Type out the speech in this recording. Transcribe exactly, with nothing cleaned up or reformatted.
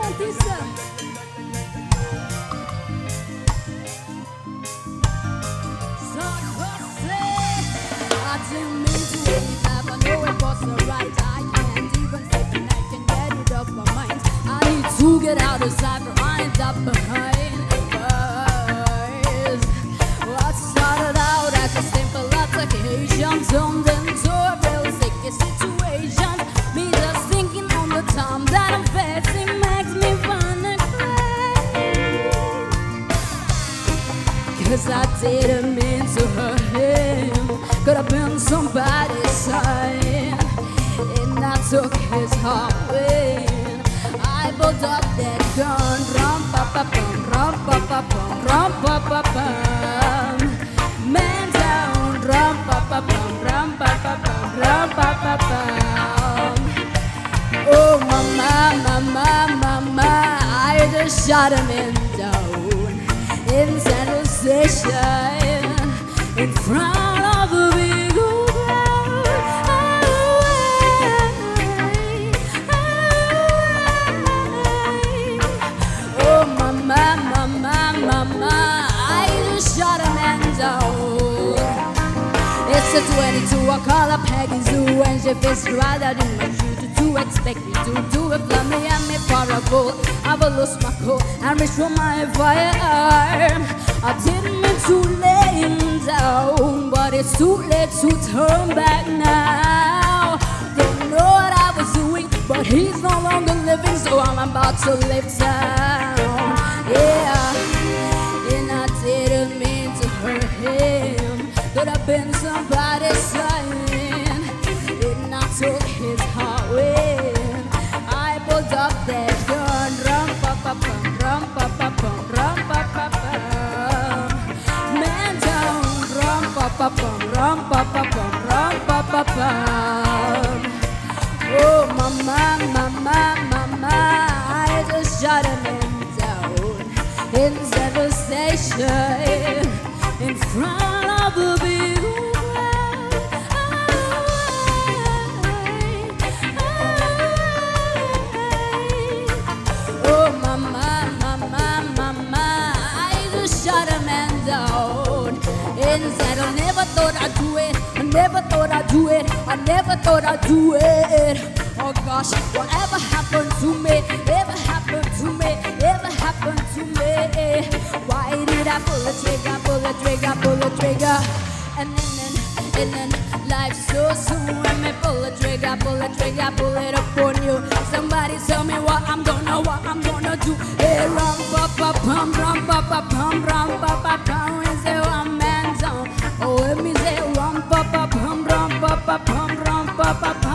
To get out of sight, but I end up behind bars. What started out as a simple altercation turned into a real sticky situation. Me just thinking on the time that I'm facing makes me wanna cry. Cause I didn't mean to hurt him. Could have been somebody's sign, and I took his heart away. I pulled up that gun, rum pa pa pum, rum pa pa pum, rum pa pa pum. Man down, rum pa pa pum, rum pa pa pum, rum pa pa pum. Oh mama, mama, mama, I just shot a man down in Central Station in front of a big old crowd. Mama, mama, mama, I just shot a man down. It's a twenty-two, I call up Peggy Zoo, and she feels right out in my shoe. To, to expect me to do it, love me and me for a goal. I will lose my cool and reach for my firearm. I didn't mean to lay him down, but it's too late to turn back now. Don't know what I was doing, but he's no longer living, so I'm about to leave town. Yeah, and I didn't mean to hurt him. Could have been somebody's sign, and I took his heart away. I pulled up that gun, rum pa pa pum, rum pa pa pum, rum pa pa pum. Man down, rum pa pa pum, rum pa pa pum, rum pa pa pum. Oh mama, mama, mama, I just shot a man in Central Station in front of a big crowd. Oh mama, mama, mama, I just shot a man down in Central. Never thought I'd do it, I never thought I'd do it, I never thought I'd do it. Oh gosh, whatever happened to me, ever happened to me, ever happened to me. Why did I pull the trigger, pull the trigger, pull the trigger? And then, and then, life's so soon. When me pull the trigger, pull the trigger, pull it up on you. Somebody tell me what I'm gonna, what I'm gonna do. Hey, rum pa pa pum, rum pa pa pum, rum pa pa pum. We say one man down. Oh, let me say rum pa pa pum, rum pa pa pum, rum pa pa pum.